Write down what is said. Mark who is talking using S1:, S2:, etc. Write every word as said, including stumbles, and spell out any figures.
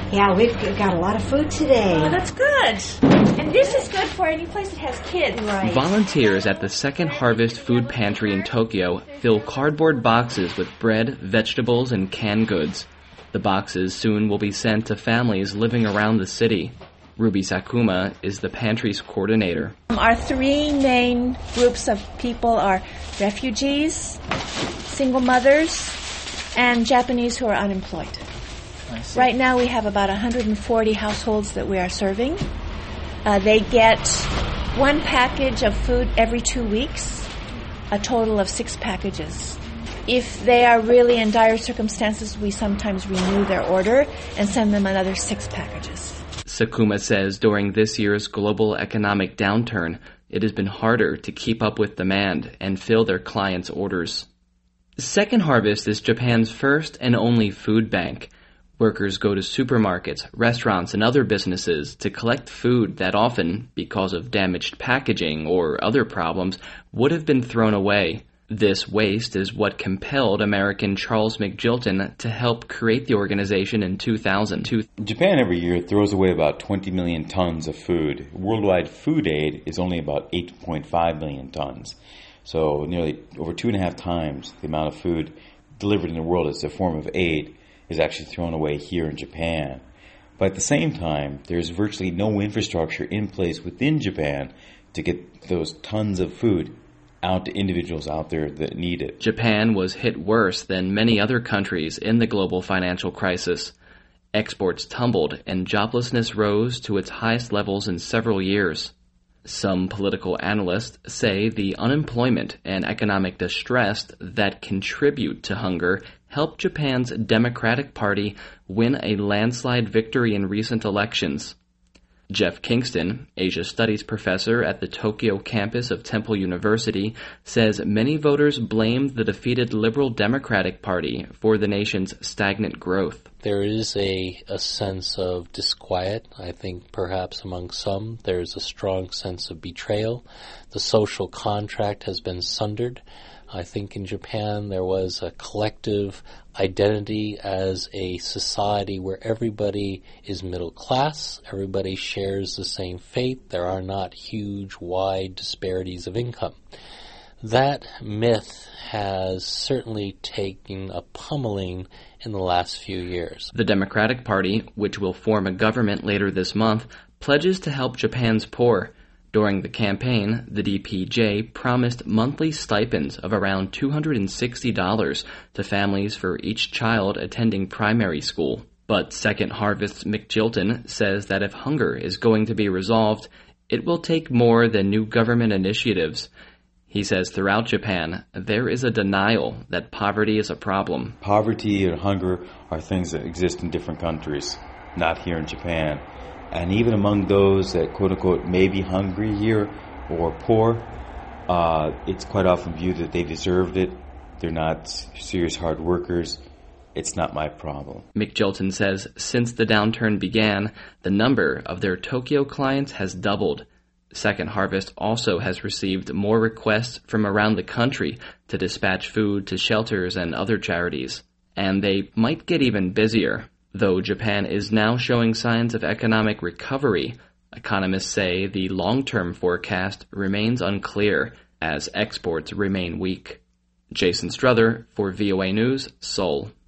S1: Yeah, we've got a lot of food today.
S2: Oh, that's good. And this is good for any place that has kids.
S1: Right.
S3: Volunteers at the Second Harvest Food Pantry in Tokyo fill cardboard boxes with bread, vegetables, and canned goods. The boxes soon will be sent to families living around the city. Ruby Sakuma is the pantry's coordinator.
S2: Our three main groups of people are refugees, single mothers, and Japanese who are unemployed. Right now we have about one hundred forty households that we are serving. Uh, they get one package of food every two weeks, a total of six packages. If they are really in dire circumstances, we sometimes renew their order and send them another six packages.
S3: Sakuma says during this year's global economic downturn, it has been harder to keep up with demand and fill their clients' orders. Second Harvest is Japan's first and only food bank. Workers go to supermarkets, restaurants, and other businesses to collect food that often, because of damaged packaging or other problems, would have been thrown away. This waste is what compelled American Charles McJilton to help create the organization in two thousand.
S4: Japan every year throws away about twenty million tons of food. Worldwide food aid is only about eight point five million tons. So nearly over two and a half times the amount of food delivered in the world as a form of aid is actually thrown away here in Japan. But at the same time, there's virtually no infrastructure in place within Japan to get those tons of food out to individuals out there that need it.
S3: Japan was hit worse than many other countries in the global financial crisis. Exports tumbled and joblessness rose to its highest levels in several years. Some political analysts say the unemployment and economic distress that contribute to hunger helped Japan's Democratic Party win a landslide victory in recent elections. Jeff Kingston, Asia Studies professor at the Tokyo campus of Temple University, says many voters blamed the defeated Liberal Democratic Party for the nation's stagnant growth.
S5: There is a, a sense of disquiet, I think perhaps among some. There's a strong sense of betrayal. The social contract has been sundered. I think in Japan there was a collective identity as a society where everybody is middle class, everybody shares the same faith, there are not huge, wide disparities of income. That myth has certainly taken a pummeling in the last few years.
S3: The Democratic Party, which will form a government later this month, pledges to help Japan's poor. During the campaign, the D P J promised monthly stipends of around two hundred sixty dollars to families for each child attending primary school. But Second Harvest's McJilton says that if hunger is going to be resolved, it will take more than new government initiatives. He says throughout Japan, there is a denial that poverty is a problem.
S4: Poverty and hunger are things that exist in different countries, not here in Japan. And even among those that, quote-unquote, may be hungry here or poor, uh, it's quite often viewed that they deserved it. They're not serious hard workers. It's not my problem.
S3: McJilton says since the downturn began, the number of their Tokyo clients has doubled. Second Harvest also has received more requests from around the country to dispatch food to shelters and other charities. And they might get even busier. Though Japan is now showing signs of economic recovery, economists say the long-term forecast remains unclear as exports remain weak. Jason Struther for V O A News, Seoul.